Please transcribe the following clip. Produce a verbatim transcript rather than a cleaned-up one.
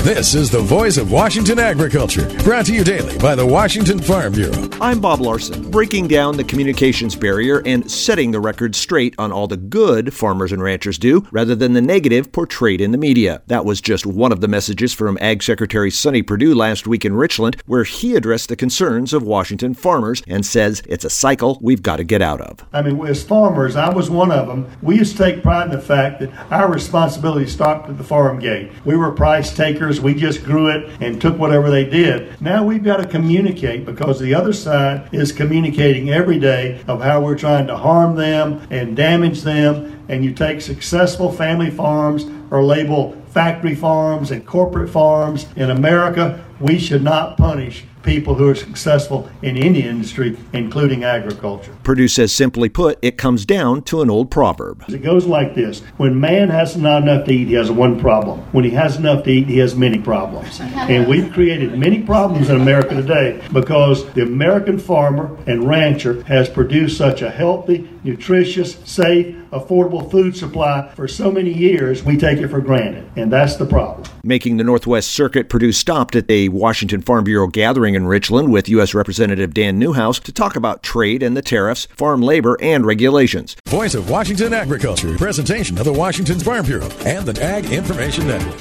This is the Voice of Washington Agriculture, brought to you daily by the Washington Farm Bureau. I'm Bob Larson, breaking down the communications barrier and setting the record straight on all the good farmers and ranchers do, rather than the negative portrayed in the media. That was just one of the messages from Ag Secretary Sonny Perdue last week in Richland, where he addressed the concerns of Washington farmers and says it's a cycle we've got to get out of. I mean, as farmers, I was one of them. We used to take pride in the fact that our responsibility stopped at the farm gate. We were price takers. We just grew it and took whatever they did. Now we've got to communicate, because the other side is communicating every day of how we're trying to harm them and damage them. And you take successful family farms or label factory farms and corporate farms in America. We should not punish people who are successful in any industry, including agriculture. Perdue says, simply put, it comes down to an old proverb. It goes like this. When man has not enough to eat, he has one problem. When he has enough to eat, he has many problems. And we've created many problems in America today because the American farmer and rancher has produced such a healthy, nutritious, safe, affordable food supply for so many years, we take it for granted. And that's the problem. Making the Northwest Circuit, Perdue stopped at the Washington Farm Bureau gathering in Richland with U S Representative Dan Newhouse to talk about trade and the tariffs, farm labor, and regulations. Voice of Washington Agriculture, presentation of the Washington Farm Bureau and the Ag Information Network.